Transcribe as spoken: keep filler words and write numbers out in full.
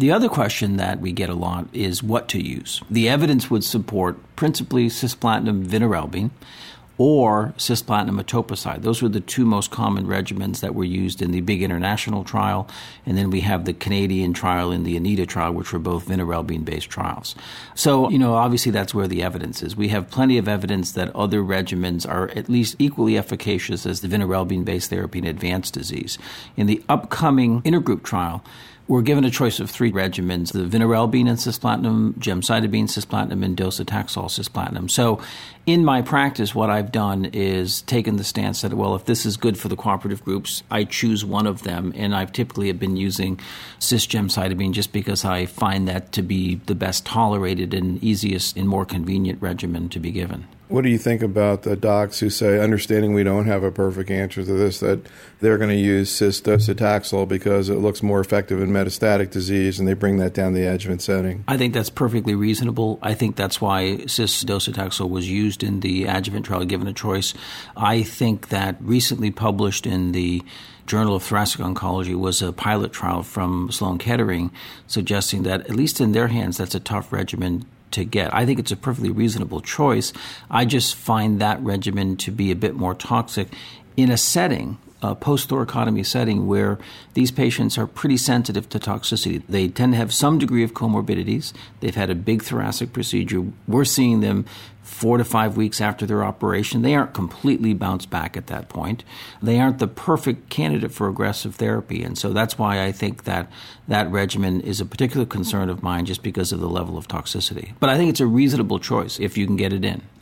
The other question that we get a lot is what to use. The evidence would support principally cisplatin vinorelbine or cisplatin etoposide. Those were the two most common regimens that were used in the big international trial. And then we have the Canadian trial and the ANITA trial, which were both vinorelbine-based trials. So, you know, obviously that's where the evidence is. We have plenty of evidence that other regimens are at least equally efficacious as the vinorelbine-based therapy in advanced disease. In the upcoming intergroup trial, we're given a choice of three regimens, the vinorelbine and cisplatin, gemcitabine cisplatin, and docetaxel cisplatin. So in my practice, what I've done is taken the stance that, well, if this is good for the cooperative groups, I choose one of them. And I've typically have been using cisgemcitabine just because I find that to be the best tolerated and easiest and more convenient regimen to be given. What do you think about the docs who say, understanding we don't have a perfect answer to this, that they're going to use cis-docetaxel because it looks more effective in metastatic disease, and they bring that down the adjuvant setting? I think that's perfectly reasonable. I think that's why cis-docetaxel was used in the adjuvant trial, given a choice. I think that recently published in the Journal of Thoracic Oncology was a pilot trial from Sloan Kettering suggesting that, at least in their hands, that's a tough regimen to get. I think it's a perfectly reasonable choice. I just find that regimen to be a bit more toxic in a setting, a post-thoracotomy setting, where these patients are pretty sensitive to toxicity. They tend to have some degree of comorbidities. They've had a big thoracic procedure. We're seeing them four to five weeks after their operation. They aren't completely bounced back at that point. They aren't the perfect candidate for aggressive therapy. And so that's why I think that that regimen is a particular concern of mine, just because of the level of toxicity. But I think it's a reasonable choice if you can get it in.